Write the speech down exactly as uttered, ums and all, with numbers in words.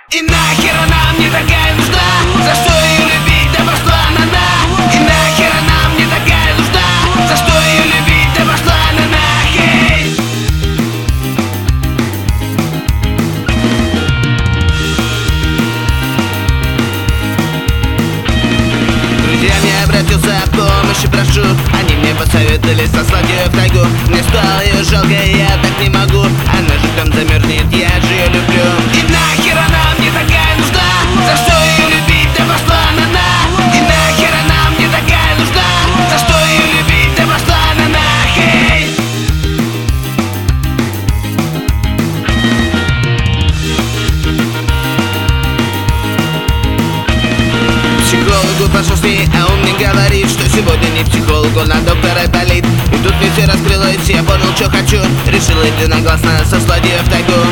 И нахер она мне такая нужна? За что ее любить, да пошла она на? И нахер она мне такая нужна? За что ее любить, да пошла она нахер? Друзьям я обратился о помощи, прошу. Они мне посоветовали сослать ее в тайгу. Мне стало ее жалко, и я так не могу. Она же там замерзнет, я же ее люблю. И нахер она мне такая нужна? За что ее любить, да пошла она на? И нахер она мне такая нужна? За что ее любить, да пошла она нахер? Психологу пошел с ней, а он мне говорит, что сегодня не психолог, он на доктора болит. И тут мне все раскрылось, я понял, что хочу. Решил единогласно сослать ее в тайгу.